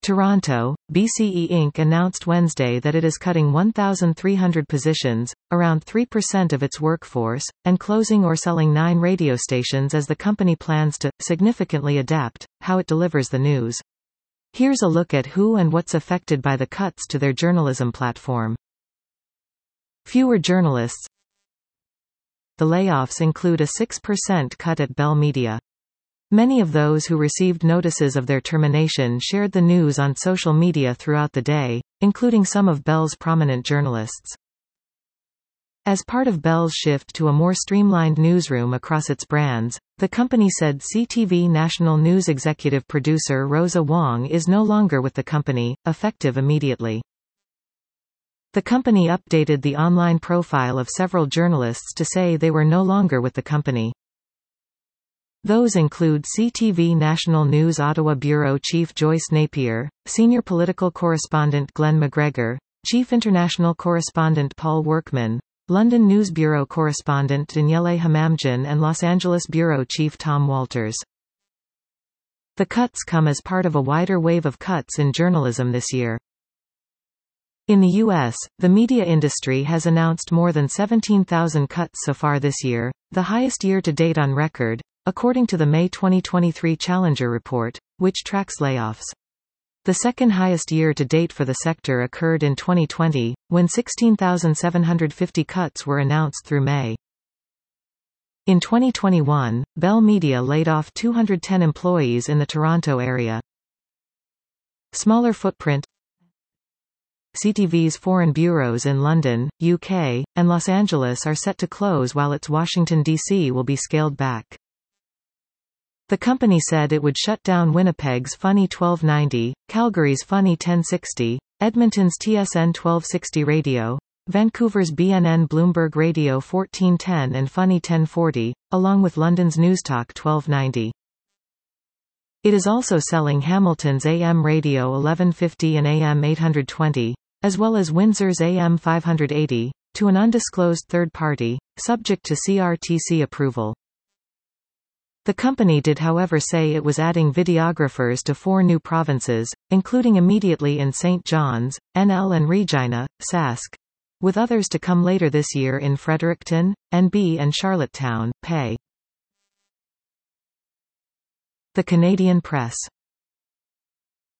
Toronto, BCE Inc. announced Wednesday that it is cutting 1,300 positions, around 3% of its workforce, and closing or selling 9 radio stations as the company plans to significantly adapt how it delivers the news. Here's a look at who and what's affected by the cuts to their journalism platform. Fewer journalists. The layoffs include a 6% cut at Bell Media. Many of those who received notices of their termination shared the news on social media throughout the day, including some of Bell's prominent journalists. As part of Bell's shift to a more streamlined newsroom across its brands, the company said CTV national news executive producer Rosa Wong is no longer with the company, effective immediately. The company updated the online profile of several journalists to say they were no longer with the company. Those include CTV National News Ottawa Bureau Chief Joyce Napier, Senior Political Correspondent Glenn McGregor, Chief International Correspondent Paul Workman, London News Bureau Correspondent Daniele Hamamdjian and Los Angeles Bureau Chief Tom Walters. The cuts come as part of a wider wave of cuts in journalism this year. In the U.S., the media industry has announced more than 17,000 cuts so far this year, the highest year-to-date on record, according to the May 2023 Challenger report, which tracks layoffs. The second highest year-to-date for the sector occurred in 2020, when 16,750 cuts were announced through May. In 2021, Bell Media laid off 210 employees in the Toronto area. Smaller footprint. CTV's foreign bureaus in London, UK, and Los Angeles are set to close while its Washington, D.C. will be scaled back. The company said it would shut down Winnipeg's Funny 1290, Calgary's Funny 1060, Edmonton's TSN 1260 radio, Vancouver's BNN Bloomberg Radio 1410 and Funny 1040, along with London's Newstalk 1290. It is also selling Hamilton's AM Radio 1150 and AM 820, as well as Windsor's AM 580, to an undisclosed third party, subject to CRTC approval. The company did however say it was adding videographers to 4 new provinces, including immediately in St. John's, NL and Regina, Sask, with others to come later this year in Fredericton, NB and Charlottetown, PA. The Canadian Press.